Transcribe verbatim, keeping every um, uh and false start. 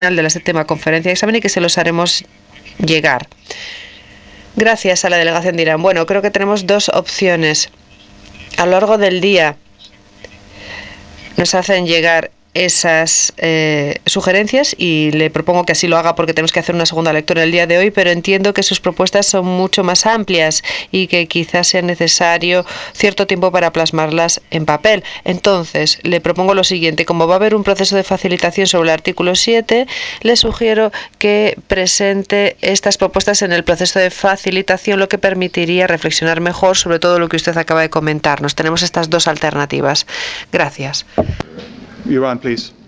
de la séptima conferencia de examen y que se los haremos llegar. Gracias a la delegación de Irán. Bueno, creo que tenemos dos opciones. A lo largo del día nos hacen llegar esas eh, sugerencias y le propongo que así lo haga porque tenemos que hacer una segunda lectura el día de hoy, pero entiendo que sus propuestas son mucho más amplias y que quizás sea necesario cierto tiempo para plasmarlas en papel. Entonces, le propongo lo siguiente: como va a haber un proceso de facilitación sobre el artículo siete, le sugiero que presente estas propuestas en el proceso de facilitación, lo que permitiría reflexionar mejor sobre todo lo que usted acaba de comentarnos. Tenemos estas dos alternativas. Gracias. Iran, please.